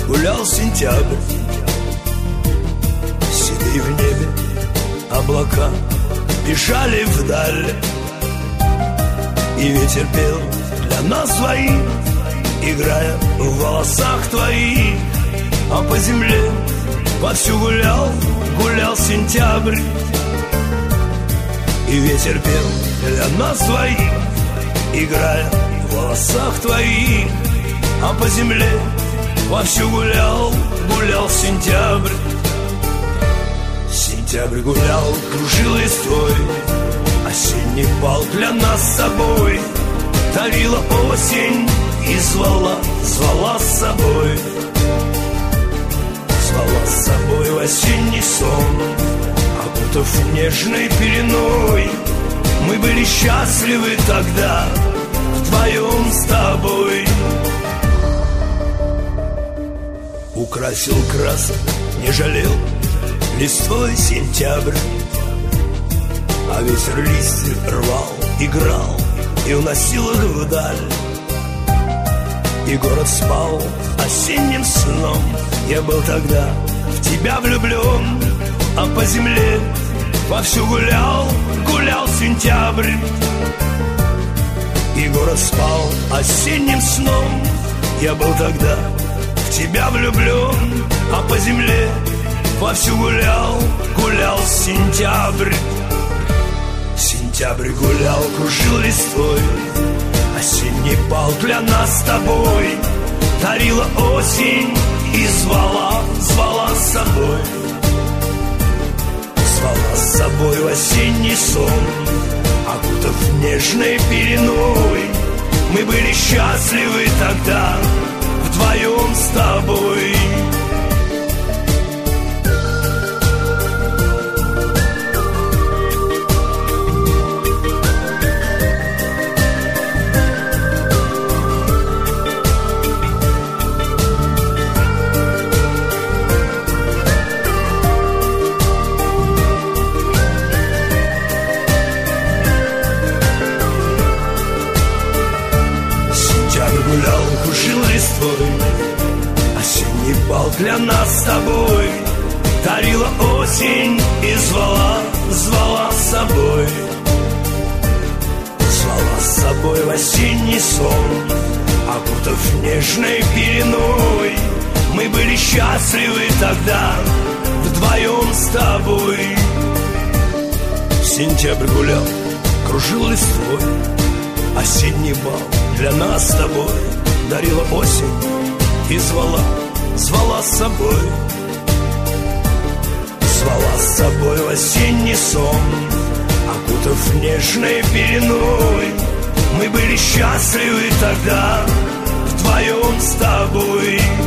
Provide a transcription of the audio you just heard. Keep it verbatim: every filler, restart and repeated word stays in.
гулял сентябрь. Седые в небе облака бежали вдаль, и ветер пел для нас двоих, играя в волосах твоих. А по земле вовсю гулял, гулял сентябрь, и ветер пел для нас двоих, играя в волосах твоих. А по земле вовсю гулял, гулял сентябрь. Сентябрь гулял, кружил листвой, осенний бал для нас с собой. Дарила осень и звала, звала с собой. Звала с собой в осенний сон, окутав нежной пеленой. Мы были счастливы тогда вдвоем с тобой. Украсил красок, не жалел листвой сентябрь, а ветер листья рвал, играл и уносил их вдаль. И город спал осенним сном. Я был тогда в тебя влюблен, а по земле вовсю гулял, гулял сентябрь. И город спал осенним сном. Я был тогда в тебя влюблен, а по земле вовсю гулял, гулял сентябрь. Сентябрь гулял, кружил листвой, осенний бал для нас с тобой. Дарила осень и звала, звала с собой. Звала с собой в осенний сон, окутав нежной пеленой. Мы были счастливы тогда вдвоем с тобой. Осенний бал для нас с тобой. Дарила осень и звала, звала с собой. Звала с собой в осенний сон, окутав нежной пеленой. Мы были счастливы тогда вдвоем с тобой. Сентябрь гулял, кружил листвой, осенний бал для нас с тобой. Дарила осень и звала, звала с собой. Звала с собой в осенний сон, окутав нежной пеленой. Мы были счастливы тогда вдвоем с тобой.